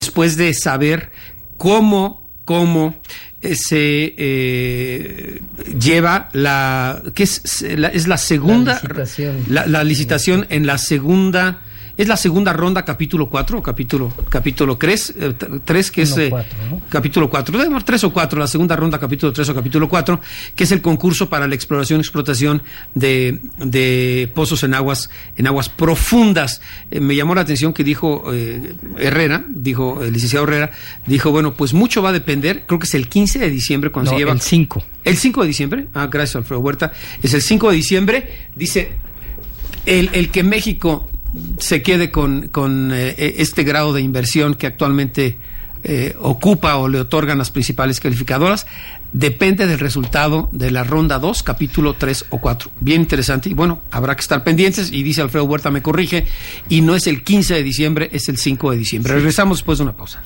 después de saber cómo se lleva es la segunda la licitación en la segunda. Es la segunda ronda, capítulo 4, o capítulo 3, que es 4, ¿no? Capítulo 4, 3 o 4, la segunda ronda, capítulo 3 o capítulo 4, que es el concurso para la exploración y explotación de pozos en aguas profundas. Me llamó la atención que dijo el licenciado Herrera, dijo, bueno, pues mucho va a depender, creo que es el 15 de diciembre cuando se lleva... El 5. ¿El 5 de diciembre? Gracias, Alfredo Huerta. Es el 5 de diciembre, dice, el que México se quede con este grado de inversión que actualmente ocupa o le otorgan las principales calificadoras, depende del resultado de la ronda 2, capítulo 3 o 4. Bien interesante, y bueno, habrá que estar pendientes, y dice Alfredo Huerta, me corrige, y no es el 15 de diciembre, es el 5 de diciembre. Sí. Regresamos después de una pausa.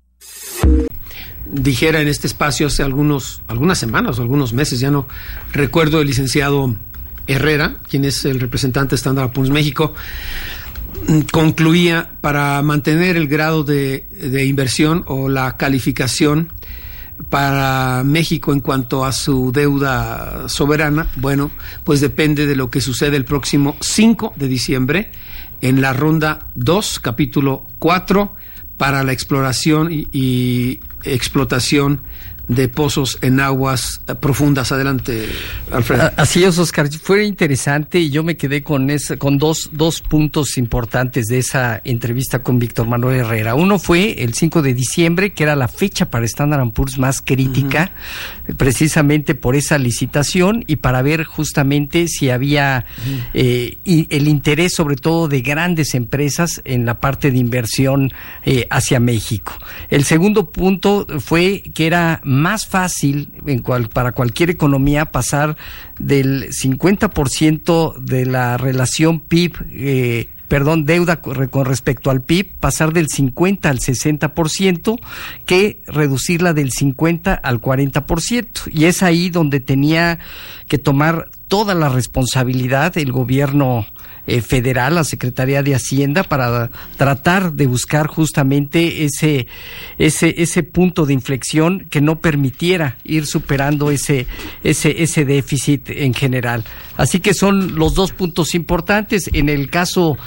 Dijera en este espacio hace algunas semanas o algunos meses, ya no recuerdo, el licenciado Herrera, quien es el representante de Standard & Poor's México, concluía, para mantener el grado de inversión o la calificación para México en cuanto a su deuda soberana, bueno, pues depende de lo que sucede el próximo 5 de diciembre en la ronda 2, capítulo 4, para la exploración y explotación de pozos en aguas profundas. Adelante, Alfredo. Así es, Oscar. Fue interesante, y yo me quedé con dos puntos importantes de esa entrevista con Víctor Manuel Herrera. Uno fue el 5 de diciembre, que era la fecha para Standard & Poor's más crítica, precisamente por esa licitación y para ver justamente si había el interés, sobre todo de grandes empresas, en la parte de inversión hacia México. El segundo punto fue que era más fácil para cualquier economía pasar del 50% de la relación deuda con respecto al PIB, pasar del 50 al 60%, que reducirla del 50 al 40%. Y es ahí donde tenía que tomar toda la responsabilidad el gobierno federal, la Secretaría de Hacienda, para tratar de buscar justamente ese punto de inflexión que no permitiera ir superando ese déficit en general. Así que son los dos puntos importantes. En el caso